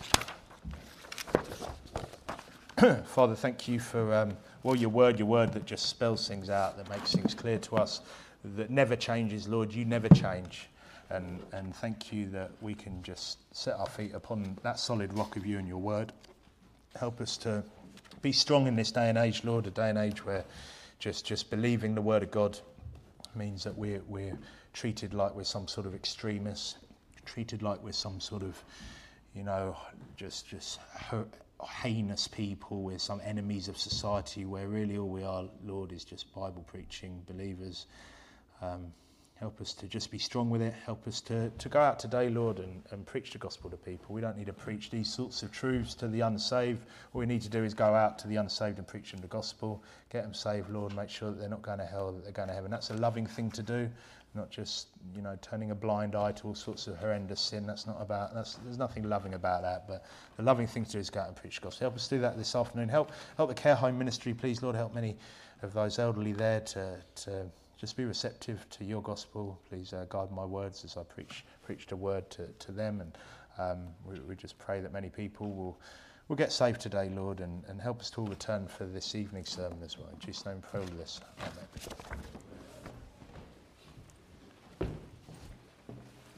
Father, thank you for um, well, your word, your word that just spells things out, that makes things clear to us, that never changes, Lord. You never change. And, and thank you that we can just set our feet upon that solid rock of you and your word. Help us to be strong in this day and age, Lord, a day and age where just, just believing the word of God means that we're, we're treated like we're some sort of extremists, treated like we're some sort of, you know, just, just heinous people, we're some enemies of society, where really all we are, Lord, is just Bible preaching believers. Um, Help us to just be strong with it. Help us to, to go out today, Lord, and, and preach the gospel to people. We don't need to preach these sorts of truths to the unsaved. All we need to do is go out to the unsaved and preach them the gospel, get them saved, Lord, make sure that they're not going to hell, that they're going to heaven. That's a loving thing to do, not just, you know, turning a blind eye to all sorts of horrendous sin. That's not about, that's, there's nothing loving about that, but the loving thing to do is go out and preach the gospel. Help us do that this afternoon. Help, help the care home ministry, please, Lord. Help many of those elderly there to... to just be receptive to your gospel. Please uh, guide my words as I preach preach the word to, to them. And um, we, we just pray that many people will will get saved today, Lord, and, and help us to all return for this evening's sermon as well. In Jesus' name, we pray all of this. Amen.